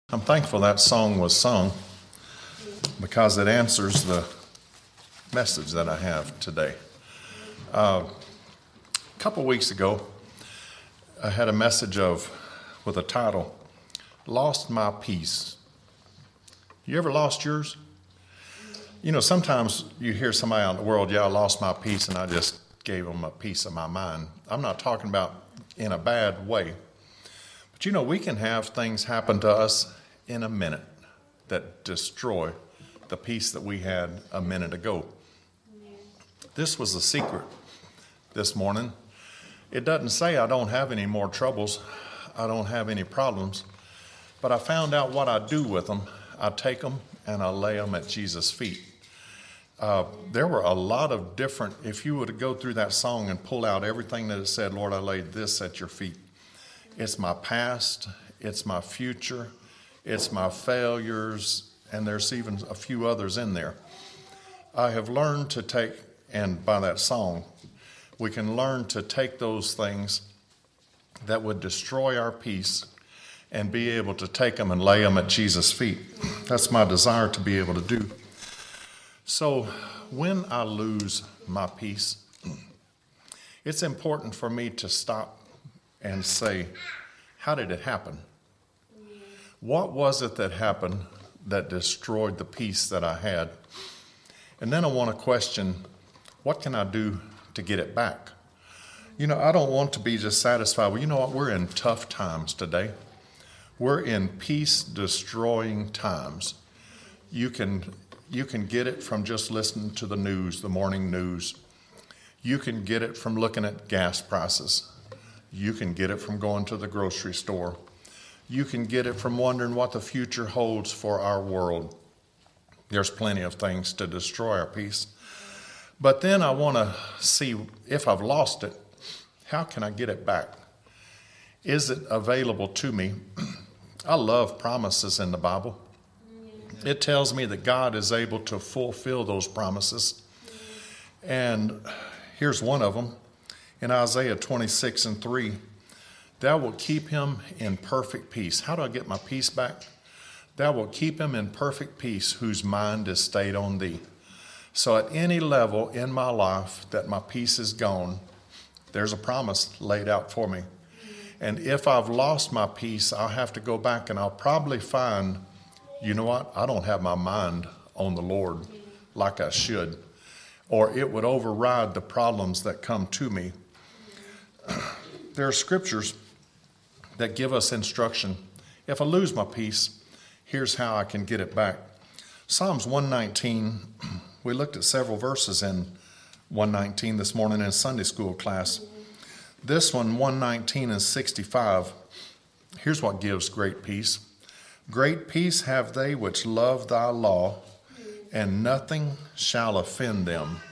I'm thankful that song was sung because it answers the message that I have today. A couple weeks ago, I had a message with a title, Lost My Peace. You ever lost yours? You know, sometimes you hear somebody out in the world, I lost my peace and I just gave them a piece of my mind. I'm not talking about in a bad way. But you know, we can have things happen to us in a minute that destroy the peace that we had a minute ago. This was the secret this morning. It doesn't say I don't have any more troubles. I don't have any problems. But I found out what I do with them. I take them and I lay them at Jesus' feet. There were a lot of different, if you were to go through that song and pull out everything that it said, Lord, I laid this at your feet. It's my past, it's my future, it's my failures, and there's even a few others in there. I have learned to take, and by that song, we can learn to take those things that would destroy our peace and be able to take them and lay them at Jesus' feet. That's my desire to be able to do. So when I lose my peace, it's important for me to stop and say, how did it happen? What was it that happened that destroyed the peace that I had? And then I want to question, what can I do to get it back? You know, I don't want to be just satisfied. Well, you know what? We're in tough times today. We're in peace-destroying times. You can get it from just listening to the news, the morning news. You can get it from looking at gas prices. You can get it from going to the grocery store. You can get it from wondering what the future holds for our world. There's plenty of things to destroy our peace. But then I want to see if I've lost it, how can I get it back? Is it available to me? I love promises in the Bible. It tells me that God is able to fulfill those promises. And here's one of them. In Isaiah 26:3, thou wilt keep him in perfect peace. How do I get my peace back? Thou wilt keep him in perfect peace whose mind is stayed on thee. So at any level in my life that my peace is gone, there's a promise laid out for me. And if I've lost my peace, I'll have to go back and I'll probably find, you know what? I don't have my mind on the Lord like I should. Or it would override the problems that come to me. There are scriptures that give us instruction. If I lose my peace, here's how I can get it back. Psalms 119, we looked at several verses in 119 this morning in Sunday school class. This one, 119 and 65, here's what gives great peace. Great peace have they which love thy law, and nothing shall offend them.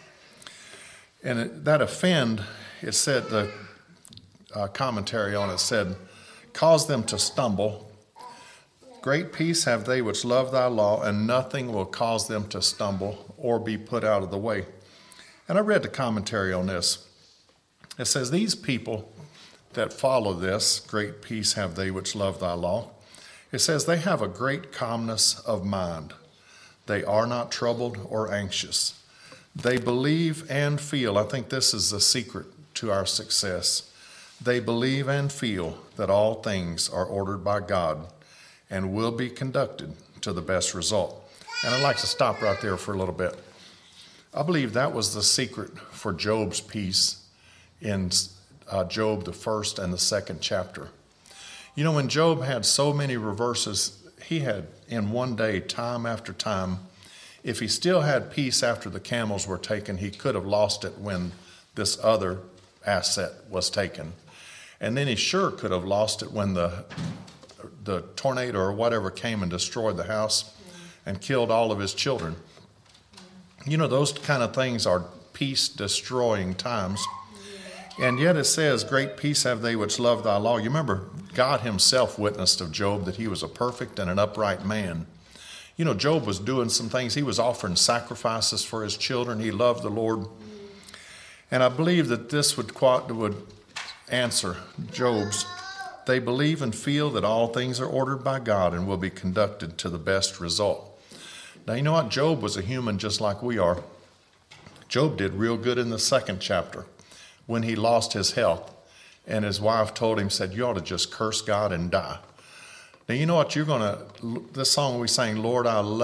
And that offend, it said, the commentary on it said, cause them to stumble. Great peace have they which love thy law, and nothing will cause them to stumble or be put out of the way. And I read the commentary on this. It says, these people that follow this, great peace have they which love thy law. It says they have a great calmness of mind. They are not troubled or anxious. They believe and feel. I think this is the secret to our success. They believe and feel that all things are ordered by God and will be conducted to the best result. And I'd like to stop right there for a little bit. I believe that was the secret for Job's peace in Job, the first and the second chapter. You know, when Job had so many reverses, he had in one day, time after time, if he still had peace after the camels were taken, he could have lost it when this other asset was taken. And then he sure could have lost it when the tornado or whatever came and destroyed the house and killed all of his children. You know, those kind of things are peace-destroying times. And yet it says, great peace have they which love thy law. You remember, God himself witnessed of Job that he was a perfect and an upright man. You know, Job was doing some things. He was offering sacrifices for his children. He loved the Lord. And I believe that this would answer Job's They believe and feel that all things are ordered by God and will be conducted to the best result. Now, you know what? Job was a human just like we are. Job did real good in the second chapter when he lost his health. And his wife told him, said, you ought to just curse God and die. Now, you know what? This song we sang, Lord,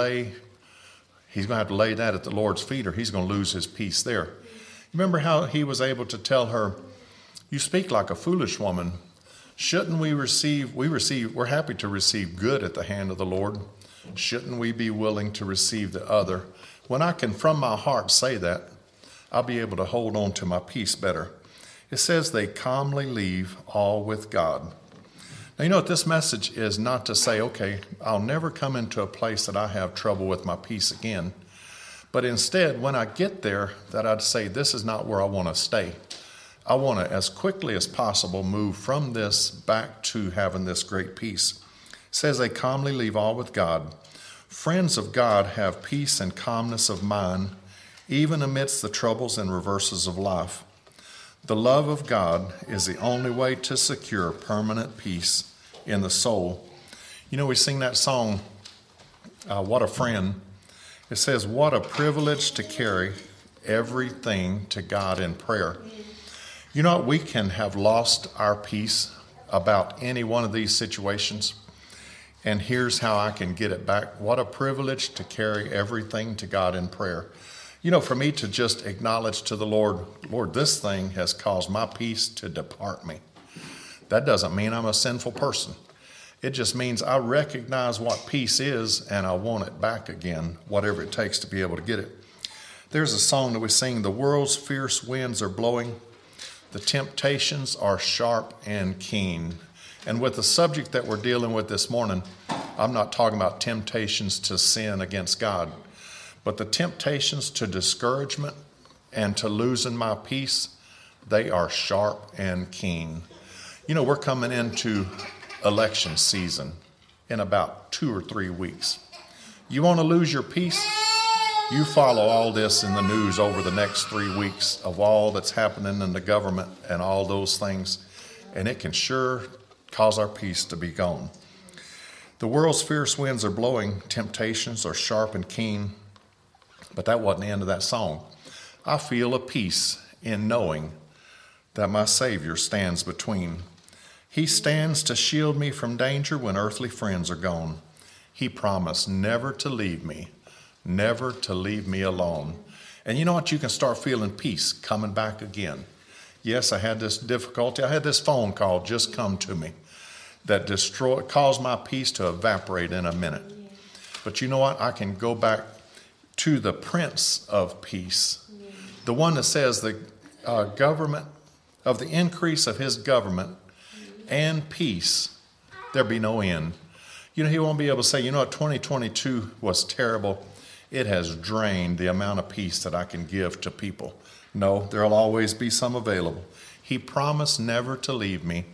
he's going to have to lay that at the Lord's feet or he's going to lose his peace there. Remember how he was able to tell her, you speak like a foolish woman. Shouldn't we're happy to receive good at the hand of the Lord. Shouldn't we be willing to receive the other? When I can from my heart say that, I'll be able to hold on to my peace better. It says they calmly leave all with God. Now, you know what? This message is not to say, okay, I'll never come into a place that I have trouble with my peace again. But instead, when I get there, that I'd say, this is not where I want to stay. I want to, as quickly as possible, move from this back to having this great peace. It says they calmly leave all with God. Friends of God have peace and calmness of mind, even amidst the troubles and reverses of life. The love of God is the only way to secure permanent peace in the soul. You know, we sing that song, What a Friend. It says, what a privilege to carry everything to God in prayer. You know what? We can have lost our peace about any one of these situations. And here's how I can get it back. What a privilege to carry everything to God in prayer. You know, for me to just acknowledge to the Lord, Lord, this thing has caused my peace to depart me. That doesn't mean I'm a sinful person. It just means I recognize what peace is and I want it back again, whatever it takes to be able to get it. There's a song that we sing, the world's fierce winds are blowing. The temptations are sharp and keen. And with the subject that we're dealing with this morning, I'm not talking about temptations to sin against God, but the temptations to discouragement and to losing my peace, they are sharp and keen. You know, we're coming into election season in about 2 or 3 weeks. You want to lose your peace? You follow all this in the news over the next 3 weeks of all that's happening in the government and all those things, and it can sure cause our peace to be gone. The world's fierce winds are blowing, temptations are sharp and keen, but that wasn't the end of that song. I feel a peace in knowing that my Savior stands between. He stands to shield me from danger when earthly friends are gone. He promised never to leave me alone. And you know what? You can start feeling peace coming back again. Yes, I had this difficulty. I had this phone call just come to me that caused my peace to evaporate in a minute. But you know what? I can go back to the Prince of Peace, the one that says the government of the increase of his government and peace, there be no end. You know, he won't be able to say, you know what, 2022 was terrible. It has drained the amount of peace that I can give to people. No, there'll always be some available. He promised never to leave me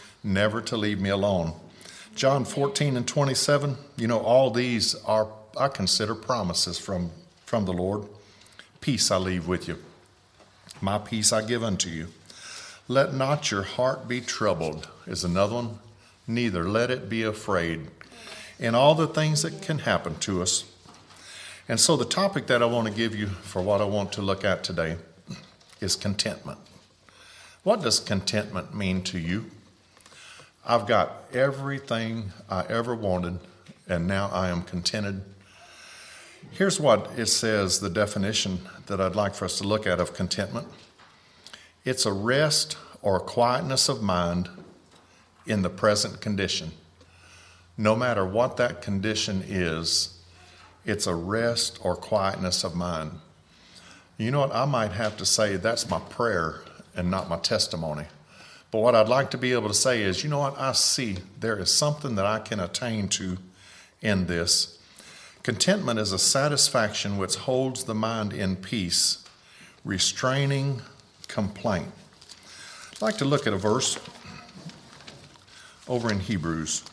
alone. John 14:27, you know, all these are, I consider promises from the Lord. Peace I leave with you. My peace I give unto you. Let not your heart be troubled is another one. Neither let it be afraid. In all the things that can happen to us. And so the topic that I want to give you for what I want to look at today is contentment. What does contentment mean to you? I've got everything I ever wanted, and now I am contented. Here's what it says, the definition that I'd like for us to look at of contentment. It's a rest or quietness of mind in the present condition. No matter what that condition is, it's a rest or quietness of mind. You know what? I might have to say that's my prayer and not my testimony. But what I'd like to be able to say is, you know what? I see there is something that I can attain to in this. Contentment is a satisfaction which holds the mind in peace, restraining complaint. I'd like to look at a verse over in Hebrews.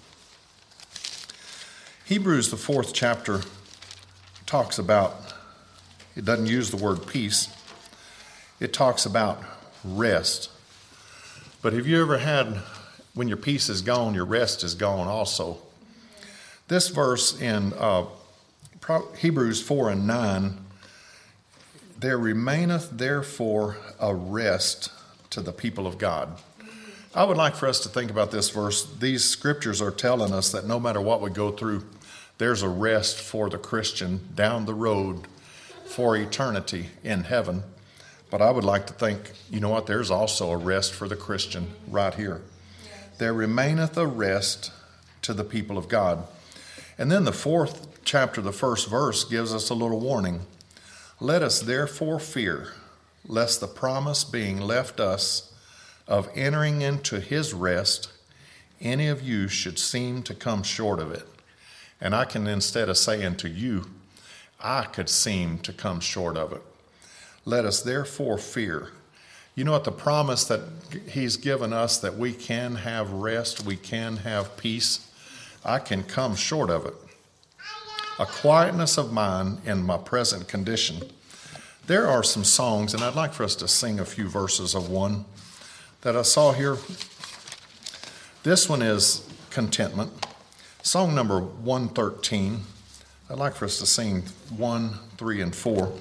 Hebrews, the 4th chapter, talks about, it doesn't use the word peace, it talks about rest. But have you ever had when your peace is gone, your rest is gone also. This verse in Hebrews 4:9, there remaineth therefore a rest to the people of God. I would like for us to think about this verse. These scriptures are telling us that no matter what we go through, there's a rest for the Christian down the road for eternity in heaven. But I would like to think, you know what, there's also a rest for the Christian right here. There remaineth a rest to the people of God. And then the 4th chapter, the 1st verse, gives us a little warning. Let us therefore fear, lest the promise being left us of entering into his rest, any of you should seem to come short of it. And I can, instead of saying to you, I could seem to come short of it. Let us therefore fear. You know what, the promise that he's given us, that we can have rest, we can have peace, I can come short of it. A quietness of mind in my present condition. There are some songs, and I'd like for us to sing a few verses of one that I saw here. This one is Contentment. Song number 113. I'd like for us to sing 1, 3, and 4.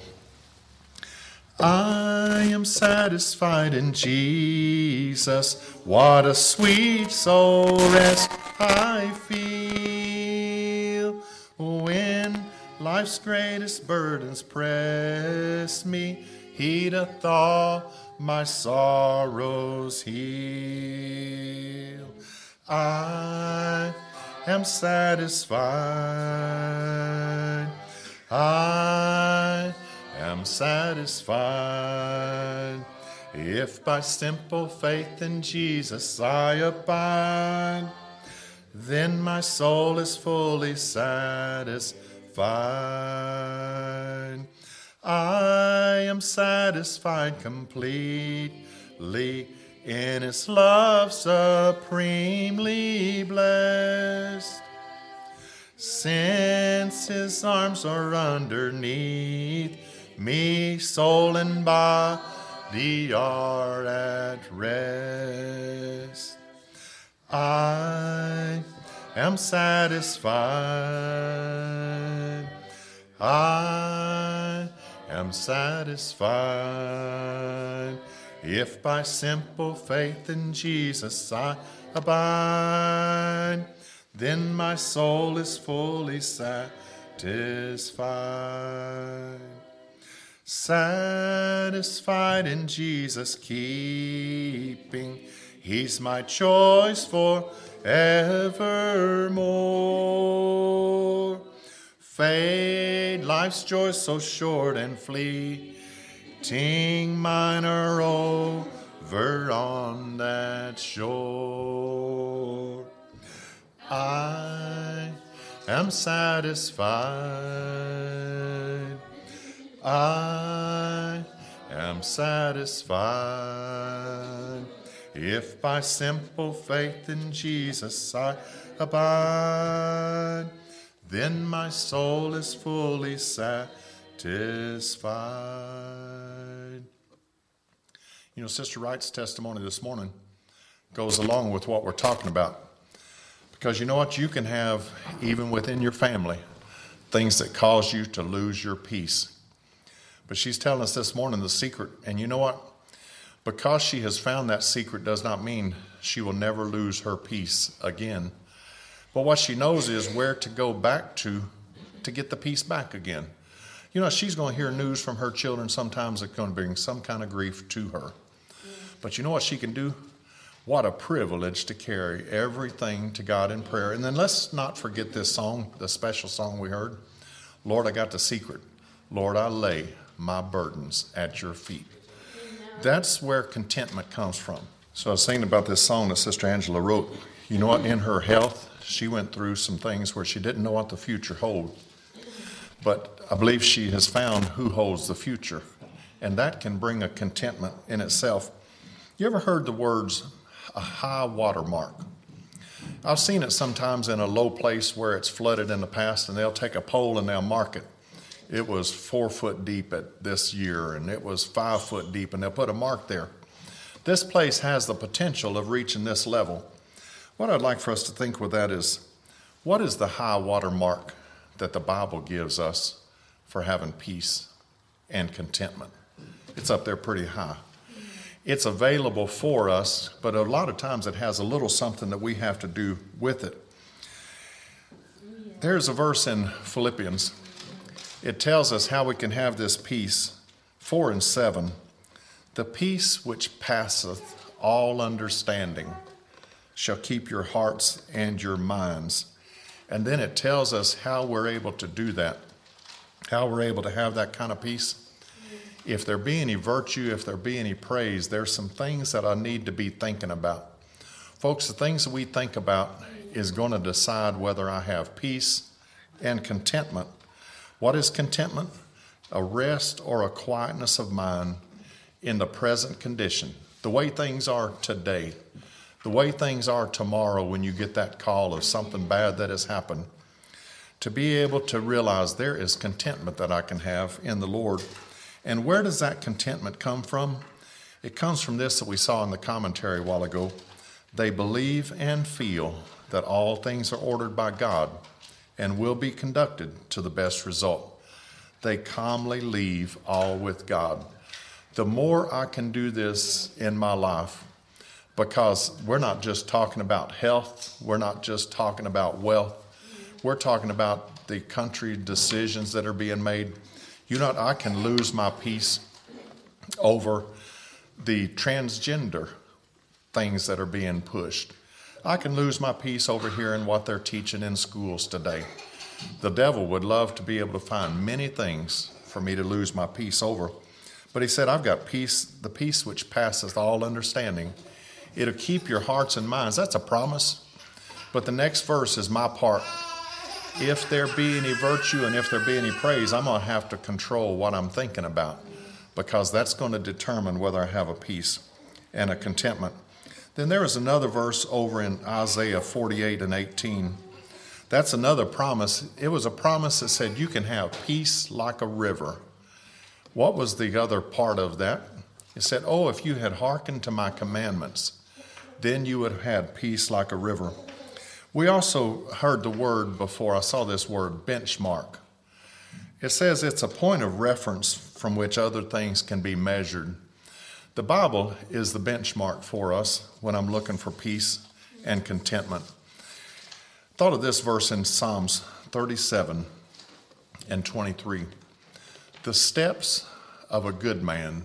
I am satisfied in Jesus. What a sweet soul rest I feel when life's greatest burdens press me. He doth all my sorrows heal. I am satisfied. I am satisfied. If by simple faith in Jesus I abide, then my soul is fully satisfied. I am satisfied completely in his love supremely blessed. Since his arms are underneath me, soul and body are at rest. I am satisfied. I am satisfied. If by simple faith in Jesus I abide, then my soul is fully satisfied. Satisfied in Jesus keeping, he's my choice forevermore. Fade life's joy so short and fleeting, mine are over on that shore. I am satisfied. I am satisfied. If by simple faith in Jesus I abide, then my soul is fully satisfied. You know, Sister Wright's testimony this morning goes along with what we're talking about. Because you know what? You can have, even within your family, things that cause you to lose your peace. But she's telling us this morning the secret. And you know what? Because she has found that secret does not mean she will never lose her peace again. But what she knows is where to go back to get the peace back again. You know, she's going to hear news from her children sometimes that's going to bring some kind of grief to her. But you know what she can do? What a privilege to carry everything to God in prayer. And then let's not forget this song, the special song we heard. Lord, I got the secret. Lord, I lay my burdens at your feet. That's where contentment comes from. So I was thinking about this song that Sister Angela wrote. You know what? In her health, she went through some things where she didn't know what the future held. But I believe she has found who holds the future. And that can bring a contentment in itself. You ever heard the words, a high water mark? I've seen it sometimes in a low place where it's flooded in the past, and they'll take a pole and they'll mark it. It was 4 foot deep at this year, and it was 5 foot deep, and they'll put a mark there. This place has the potential of reaching this level. What I'd like for us to think with that is, what is the high water mark that the Bible gives us for having peace and contentment? It's up there pretty high. It's available for us, but a lot of times it has a little something that we have to do with it. There's a verse in Philippians. It tells us how we can have this peace. 4 and 7. The peace which passeth all understanding shall keep your hearts and your minds. And then it tells us how we're able to do that, how we're able to have that kind of peace. If there be any virtue, if there be any praise, there's some things that I need to be thinking about. Folks, the things that we think about is going to decide whether I have peace and contentment. What is contentment? A rest or a quietness of mind in the present condition. The way things are today, the way things are tomorrow when you get that call of something bad that has happened. To be able to realize there is contentment that I can have in the Lord. And where does that contentment come from? It comes from this that we saw in the commentary a while ago. They believe and feel that all things are ordered by God and will be conducted to the best result. They calmly leave all with God. The more I can do this in my life, because we're not just talking about health, we're not just talking about wealth, we're talking about the country decisions that are being made. I can lose my peace over the transgender things that are being pushed. I can lose my peace over hearing what they're teaching in schools today. The devil would love to be able to find many things for me to lose my peace over. But he said, I've got peace, the peace which passeth all understanding. It'll keep your hearts and minds. That's a promise. But the next verse is my part. If there be any virtue and if there be any praise, I'm going to have to control what I'm thinking about, because that's going to determine whether I have a peace and a contentment. Then there is another verse over in Isaiah 48 and 18. That's another promise. It was a promise that said you can have peace like a river. What was the other part of that? It said, if you had hearkened to my commandments, then you would have had peace like a river. We also heard the word before. I saw this word, benchmark. It says it's a point of reference from which other things can be measured. The Bible is the benchmark for us when I'm looking for peace and contentment. Thought of this verse in Psalms 37 and 23. The steps of a good man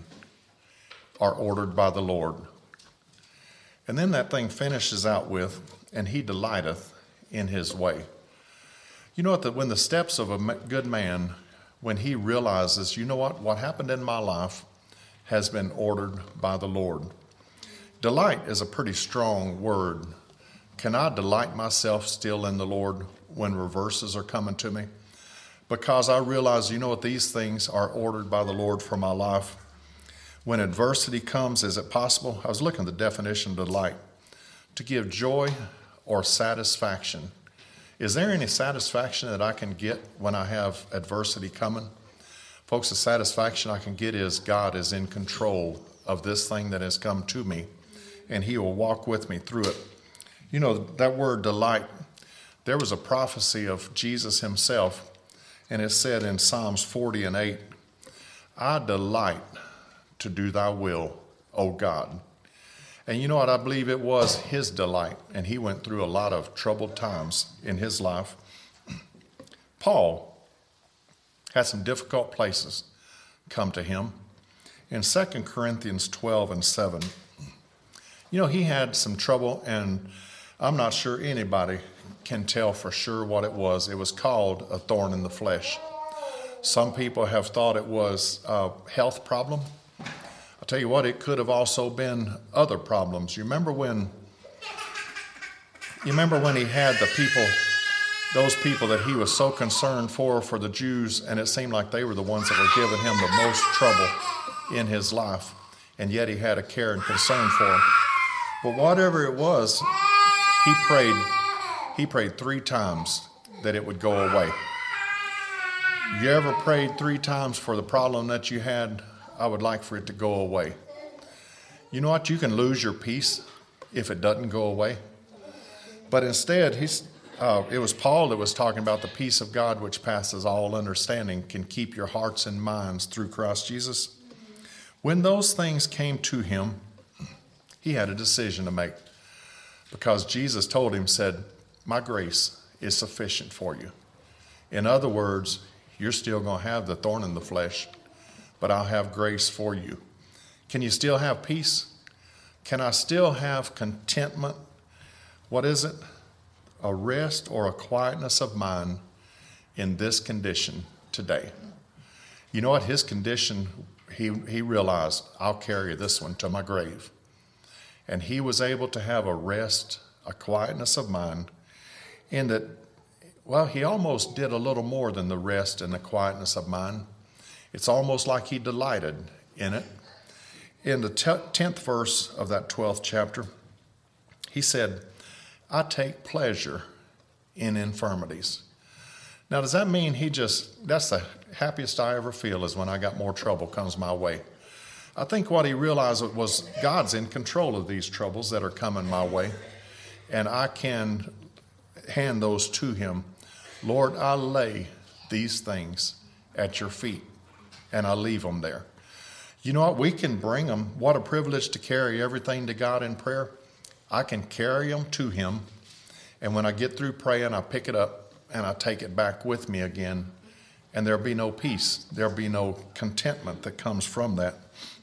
are ordered by the Lord. And then that thing finishes out with, and he delighteth in his way. You know what? That when the steps of a good man, when he realizes, what happened in my life has been ordered by the Lord. Delight is a pretty strong word. Can I delight myself still in the Lord when reverses are coming to me? Because I realize, these things are ordered by the Lord for my life. When adversity comes, is it possible? I was looking at the definition of delight. To give joy or satisfaction. Is there any satisfaction that I can get when I have adversity coming? Folks, the satisfaction I can get is God is in control of this thing that has come to me, and he will walk with me through it. That word delight, there was a prophecy of Jesus himself, and it said in Psalms 40 and 8, I delight to do thy will, O God. And you know what? I believe it was his delight, and he went through a lot of troubled times in his life. Paul had some difficult places come to him. In 2 Corinthians 12 and 7, he had some trouble, and I'm not sure anybody can tell for sure what it was. It was called a thorn in the flesh. Some people have thought it was a health problem. I'll tell you what, it could have also been other problems. You remember when he had those people that he was so concerned for the Jews, and it seemed like they were the ones that were giving him the most trouble in his life, and yet he had a care and concern for them. But whatever it was, he prayed 3 times that it would go away. You ever prayed 3 times for the problem that you had? I would like for it to go away. You know what? You can lose your peace if it doesn't go away. But instead, it was Paul that was talking about the peace of God which passes all understanding can keep your hearts and minds through Christ Jesus. When those things came to him, he had a decision to make, because Jesus told him, said, my grace is sufficient for you. In other words, you're still going to have the thorn in the flesh, but I'll have grace for you. Can you still have peace? Can I still have contentment? What is it? A rest or a quietness of mind in this condition today. You know what? His condition, he realized, I'll carry this one to my grave. And he was able to have a rest, a quietness of mind, in that, well, he almost did a little more than the rest and the quietness of mind. It's almost like he delighted in it. In the 10th verse of that 12th chapter, he said, I take pleasure in infirmities. Now, does that mean that's the happiest I ever feel is when I got more trouble comes my way? I think what he realized was God's in control of these troubles that are coming my way, and I can hand those to him. Lord, I lay these things at your feet, and I leave them there. You know what? We can bring them. What a privilege to carry everything to God in prayer. I can carry them to him, and when I get through praying, I pick it up and I take it back with me again, and there'll be no peace. There'll be no contentment that comes from that.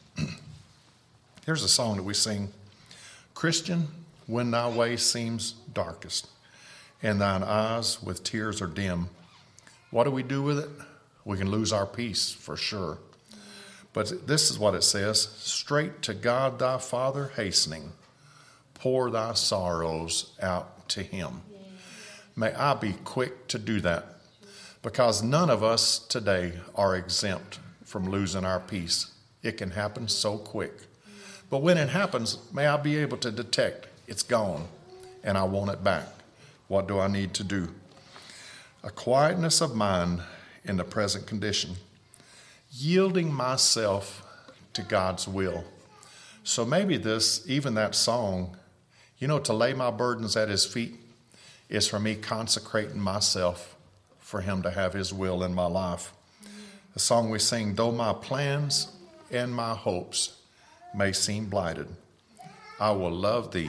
Here's a song that we sing. Christian, when thy way seems darkest, and thine eyes with tears are dim, what do we do with it? We can lose our peace for sure. But this is what it says. Straight to God thy Father hastening, pour thy sorrows out to him. May I be quick to do that, because none of us today are exempt from losing our peace. It can happen so quick. But when it happens, may I be able to detect it's gone and I want it back. What do I need to do? A quietness of mind in the present condition, yielding myself to God's will. So maybe even that song, to lay my burdens at his feet is for me consecrating myself for him to have his will in my life. The song we sing, though my plans and my hopes may seem blighted, I will love thee,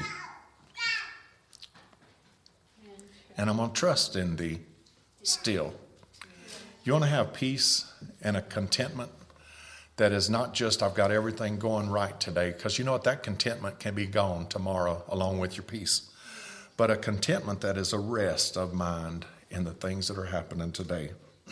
and I'm going to trust in thee still. You want to have peace and a contentment that is not just I've got everything going right today, because you know what, that contentment can be gone tomorrow along with your peace. But a contentment that is a rest of mind in the things that are happening today.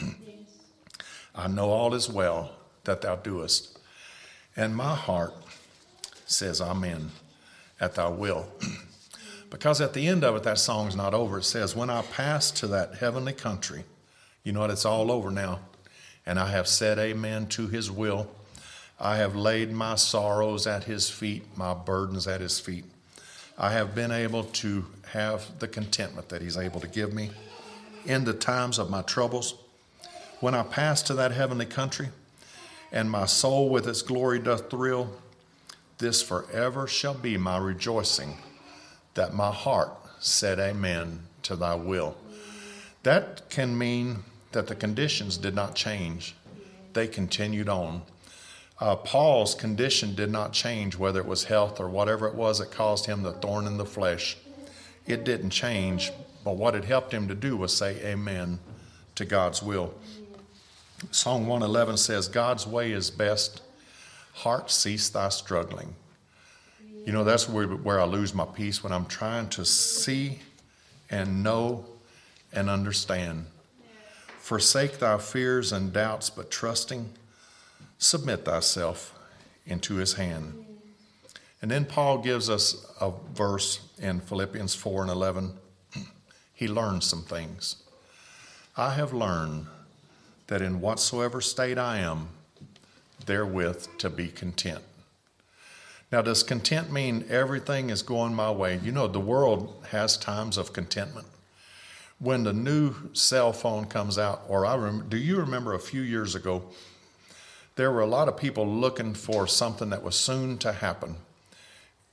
I know all is well that thou doest, and my heart says amen at thy will. Because at the end of it, that song's not over. It says, when I pass to that heavenly country, you know what, it's all over now, and I have said amen to his will. I have laid my sorrows at his feet, my burdens at his feet. I have been able to have the contentment that he's able to give me in the times of my troubles. When I pass to that heavenly country, and my soul with its glory doth thrill, this forever shall be my rejoicing, that my heart said amen to thy will. That can mean that the conditions did not change. They continued on. Paul's condition did not change, whether it was health or whatever it was that caused him the thorn in the flesh. It didn't change, but what it helped him to do was say amen to God's will. Song 111 says, God's way is best. Heart, cease thy struggling. That's where I lose my peace, when I'm trying to see and know and understand. Forsake thy fears and doubts, but trusting, submit thyself into his hand. And then Paul gives us a verse in Philippians 4:11. He learned some things. I have learned that in whatsoever state I am, therewith to be content. Now, does content mean everything is going my way? The world has times of contentment. When the new cell phone comes out, do you remember a few years ago, there were a lot of people looking for something that was soon to happen.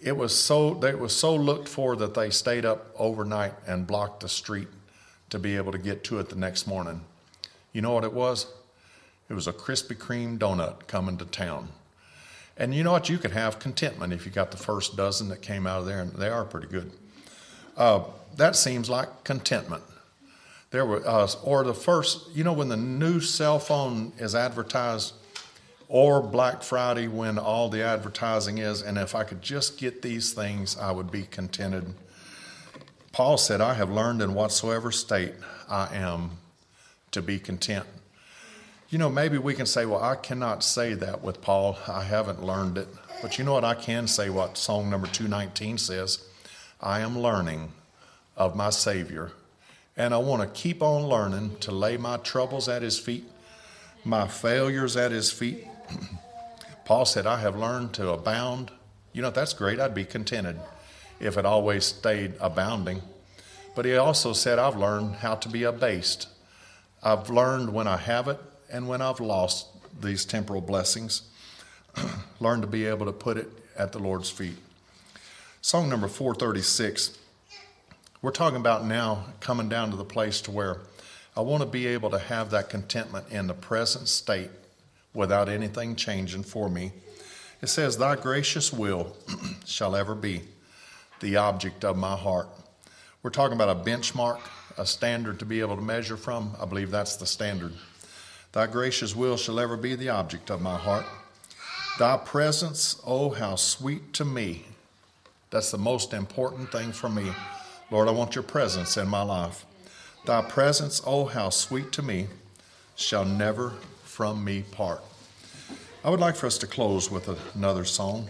They were so looked for that they stayed up overnight and blocked the street to be able to get to it the next morning. You know what it was? It was a Krispy Kreme donut coming to town. And you know what? You could have contentment if you got the first dozen that came out of there, and they are pretty good. That seems like contentment. There were, or the first, when the new cell phone is advertised, or Black Friday when all the advertising is, and if I could just get these things, I would be contented. Paul said, I have learned in whatsoever state I am to be content. Maybe we can say, well, I cannot say that with Paul. I haven't learned it. But you know what? I can say what song number 219 says. I am learning of my Savior. And I want to keep on learning to lay my troubles at his feet, my failures at his feet. Paul said, I have learned to abound. That's great. I'd be contented if it always stayed abounding. But he also said, I've learned how to be abased. I've learned when I have it and when I've lost these temporal blessings. Learn to be able to put it at the Lord's feet. Song number 436. We're talking about now coming down to the place to where I want to be able to have that contentment in the present state without anything changing for me. It says, thy gracious will shall ever be the object of my heart. We're talking about a benchmark, a standard to be able to measure from. I believe that's the standard. Thy gracious will shall ever be the object of my heart. Thy presence, oh, how sweet to me. That's the most important thing for me. Lord, I want your presence in my life. Thy presence, oh, how sweet to me, shall never from me part. I would like for us to close with another song.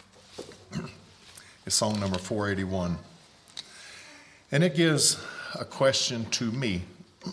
It's song number 481. And it gives a question to me.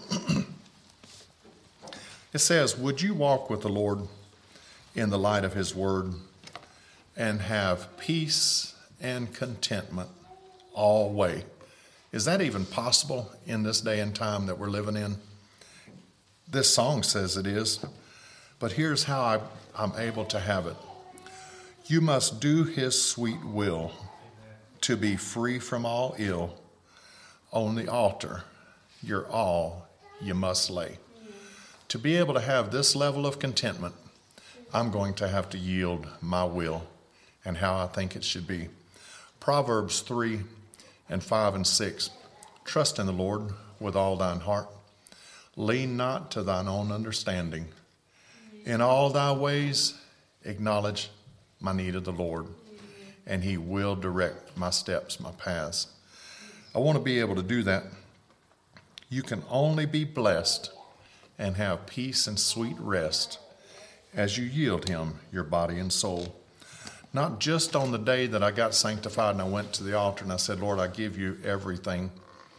It says, would you walk with the Lord in the light of his word and have peace and contentment always? Is that even possible in this day and time that we're living in? This song says it is, but here's how I'm able to have it. You must do his sweet will to be free from all ill. On the altar, your all you must lay. To be able to have this level of contentment, I'm going to have to yield my will and how I think it should be. Proverbs 3 and 5 and 6. Trust in the Lord with all thine heart. Lean not to thine own understanding. In all thy ways acknowledge my need of the Lord, and he will direct my steps, my paths. I want to be able to do that. You can only be blessed and have peace and sweet rest as you yield him your body and soul. Not just on the day that I got sanctified and I went to the altar and I said, Lord, I give you everything.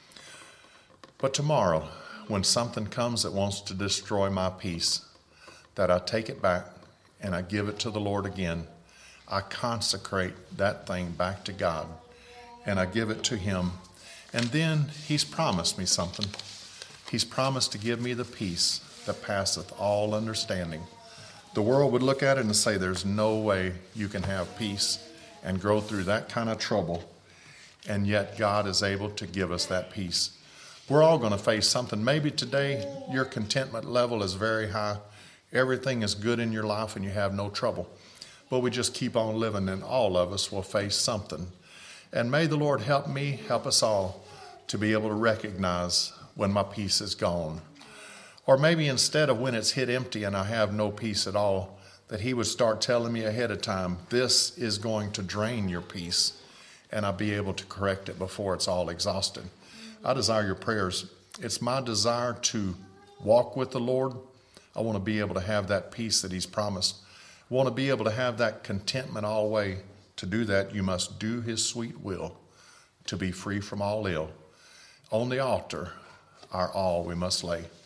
But tomorrow, when something comes that wants to destroy my peace, that I take it back and I give it to the Lord again. I consecrate that thing back to God and I give it to him. And then he's promised me something. He's promised to give me the peace that passeth all understanding. The world would look at it and say, there's no way you can have peace and grow through that kind of trouble. And yet God is able to give us that peace. We're all going to face something. Maybe today your contentment level is very high. Everything is good in your life and you have no trouble. But we just keep on living and all of us will face something. And may the Lord help me, help us all to be able to recognize when my peace is gone. Or maybe instead of when it's hit empty and I have no peace at all, that he would start telling me ahead of time, this is going to drain your peace, and I'll be able to correct it before it's all exhausted. I desire your prayers. It's my desire to walk with the Lord. I want to be able to have that peace that he's promised. I want to be able to have that contentment always. To do that, you must do his sweet will to be free from all ill. On the altar, our all we must lay.